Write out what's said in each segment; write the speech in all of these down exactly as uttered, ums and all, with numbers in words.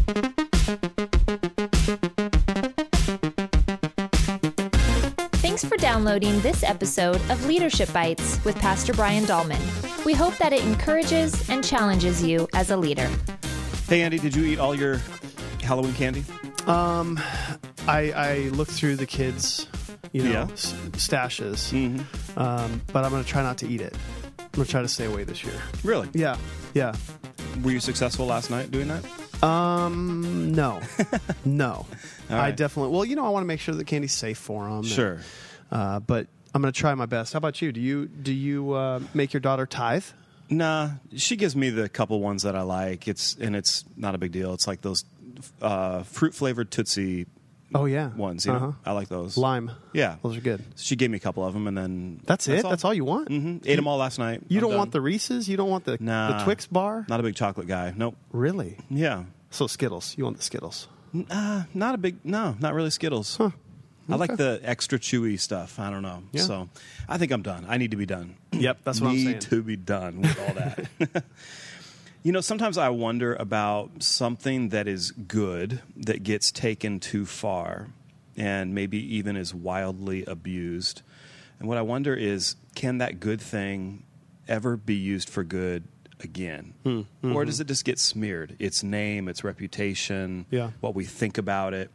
Thanks for downloading this episode of Leadership Bites with Pastor Brian Dahlman. We hope that it encourages and challenges you as a leader. Hey, Andy, did you eat all your Halloween candy? Um, I, I looked through the kids' you know, Yeah. s- stashes, Mm-hmm. um, but I'm going to try not to eat it. I'm going to try to stay away this year. Really? Yeah, yeah. Were you successful last night doing that? Um, no, no. All I right. definitely. Well, you know, I want to make sure the candy's safe for them. Sure. uh, but I'm going to try my best. How about you? Do you do you uh, make your daughter tithe? Nah, she gives me the couple ones that I like. It's and it's not a big deal. It's like those uh, fruit flavored Tootsie Oh yeah, ones. You know? Uh-huh. I like those. Lime. Yeah, Those are good. she gave me a couple of them, and then That's, it. That's all you want. Mm-hmm. Ate them all last night. You I'm don't done. want the Reese's. You don't want the Nah. the Twix bar. Not a big chocolate guy. Nope. Really? Yeah. So Skittles. You want the Skittles? Uh, not a big. No, not really Skittles. Huh. I like Okay. the extra chewy stuff. I don't know. Yeah. So I think I'm done. I need to be done. Yep, that's what I'm Need saying. to be done with all that. You know, sometimes I wonder about something that is good that gets taken too far and maybe even is wildly abused. And what I wonder is, can that good thing ever be used for good again? Hmm. Mm-hmm. Or does it just get smeared? Its name, its reputation, Yeah. what we think about it.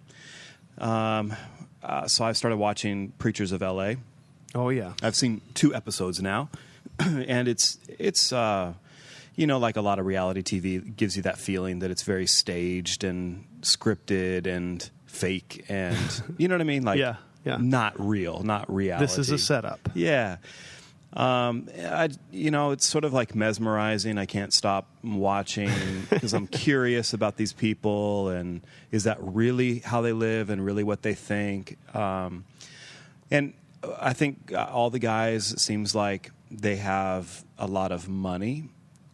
Um, uh, so I started watching Preachers of L A. Oh yeah. I've seen two episodes now, and it's it's uh, you know, like a lot of reality T V, it gives you that feeling that it's very staged and scripted and fake, and you know what I mean, like Yeah, yeah. not real, not reality. This is a setup. Yeah. Um, I, you know, it's sort of like mesmerizing. I can't stop watching because I'm curious about these people, and is that really how they live and really what they think? Um, and I think all the guys, it seems like they have a lot of money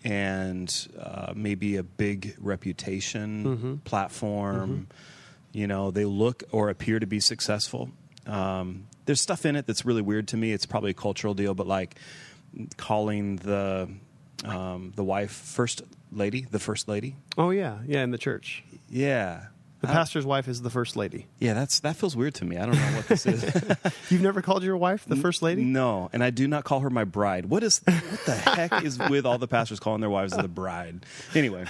and uh, maybe a big reputation, Mm-hmm. platform. You know, they look or appear to be successful. Um, there's stuff in it that's really weird to me. It's probably a cultural deal, but like calling the um, the wife first lady, the first lady. Oh yeah, yeah. In the church, Yeah. the I- pastor's wife is the first lady. yeah, that's that feels weird to me. I don't know what this is. You've never called your wife the first lady? No, and I do not call her my bride. What is what the heck is with all the pastors calling their wives the bride? Anyway,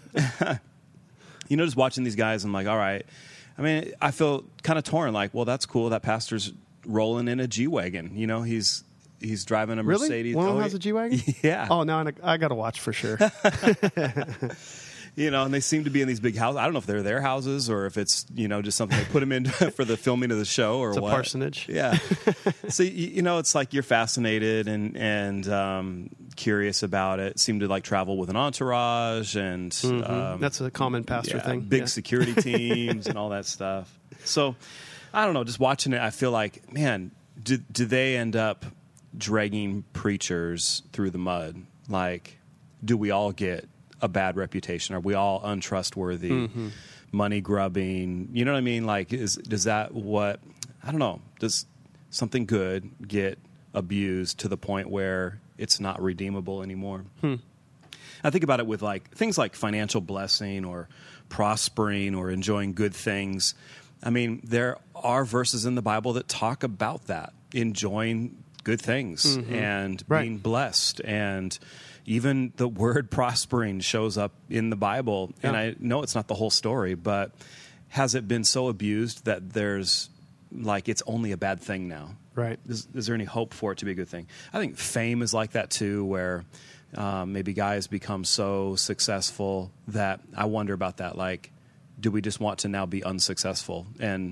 you know, just watching these guys, I'm like, all right. I mean, I feel kind of torn. Like, well, that's cool. That pastor's rolling in a G wagon. You know, he's he's driving a Really? Mercedes. One of them Oh, has a G wagon? Yeah. Oh, now I, I got to watch for sure. You know, and they seem to be in these big houses. I don't know if they're their houses or if it's, you know, just something they put them in for the filming of the show or It's a what. parsonage. Yeah. So, you, you know, it's like you're fascinated and, and um, curious about it. Seem to like travel with an entourage and um, That's a common pastor yeah, thing. big Yeah. security teams and all that stuff. So, I don't know. Just watching it, I feel like, man, do, do they end up dragging preachers through the mud? Like, do we all get a bad reputation? Are we all untrustworthy, Mm-hmm. money grubbing? You know what I mean? Like, is does that what? I don't know. Does something good get abused to the point where it's not redeemable anymore? Hmm. I think about it with like things like financial blessing or prospering or enjoying good things. I mean, there are verses in the Bible that talk about that, enjoying good things and Right. being blessed. And even the word prospering shows up in the Bible. And Yeah. I know it's not the whole story, but has it been so abused that there's like it's only a bad thing now? Right. Is, is there any hope for it to be a good thing? I think fame is like that too, where um, maybe guys become so successful that I wonder about that. Like, do we just want to now be unsuccessful and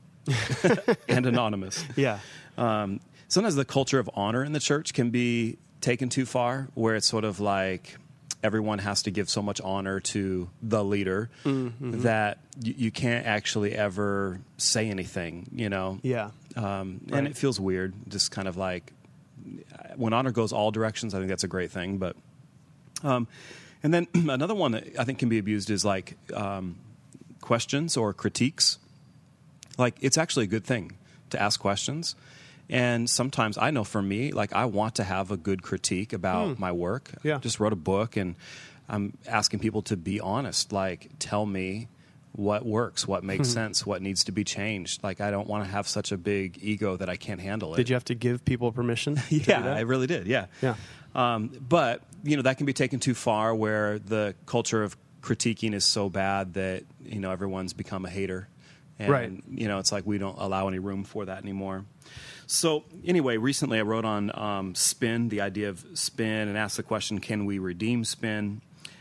and anonymous? Yeah. Um, sometimes the culture of honor in the church can be taken too far, where it's sort of like everyone has to give so much honor to the leader Mm-hmm. that you, you can't actually ever say anything, you know? Yeah. Um, Right. And it feels weird, just kind of like when honor goes all directions, I think that's a great thing. But, um, and then another one that I think can be abused is like um, questions or critiques. Like, it's actually a good thing to ask questions. And sometimes I know for me, like, I want to have a good critique about my work. Yeah. I just wrote a book and I'm asking people to be honest. Like, tell me what works, what makes sense, what needs to be changed. Like, I don't want to have such a big ego that I can't handle it. Did you have to give people permission? to Yeah, do that? I really did. Yeah. Yeah. Um, but, you know, that can be taken too far where the culture of critiquing is so bad that, you know, everyone's become a hater. And, Right. you know, it's like we don't allow any room for that anymore. So anyway, recently I wrote on um, spin, the idea of spin, and asked the question, can we redeem spin?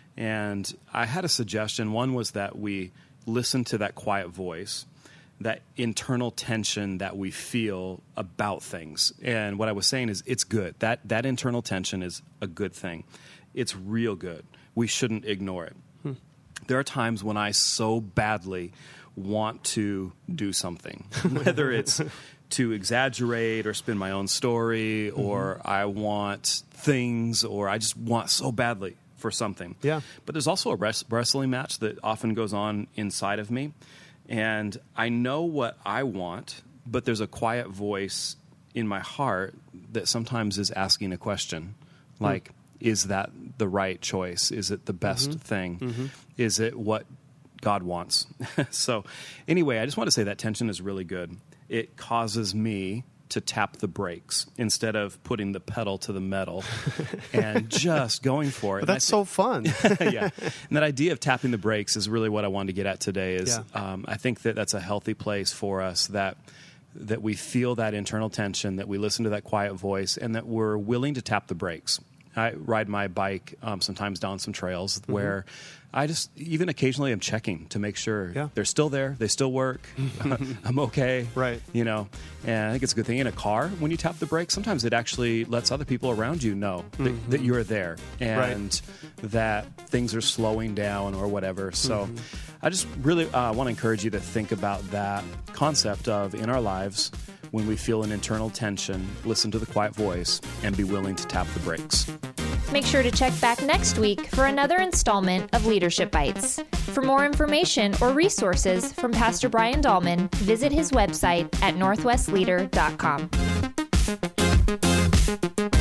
And I had a suggestion. One was that we listen to that quiet voice, that internal tension that we feel about things. And what I was saying is it's good. That that internal tension is a good thing. It's real good. We shouldn't ignore it. Hmm. There are times when I so badly want to do something, whether it's to exaggerate or spin my own story, mm-hmm. or I want things, or I just want so badly for something. Yeah. But there's also a res- wrestling match that often goes on inside of me. And I know what I want, but there's a quiet voice in my heart that sometimes is asking a question. Like, mm. is that the right choice? Is it the best mm-hmm. thing? Mm-hmm. Is it what God wants? So anyway, I just want to say that tension is really good. It causes me to tap the brakes instead of putting the pedal to the metal and just going for it. But that's so fun. Yeah. And that idea of tapping the brakes is really what I wanted to get at today is yeah. um, I think that that's a healthy place for us, that that we feel that internal tension, that we listen to that quiet voice, and that we're willing to tap the brakes. I ride my bike um, sometimes down some trails mm-hmm. where I just, even occasionally I'm checking to make sure yeah. they're still there, they still work, I'm okay. Right. You know, and I think it's a good thing in a car, when you tap the brakes, sometimes it actually lets other people around you know that, mm-hmm. that you're there and right. that things are slowing down or whatever. So mm-hmm. I just really uh, want to encourage you to think about that concept of, in our lives, when we feel an internal tension, listen to the quiet voice and be willing to tap the brakes. Make sure to check back next week for another installment of Leadership Bites. For more information or resources from Pastor Brian Dahlman, visit his website at northwest leader dot com.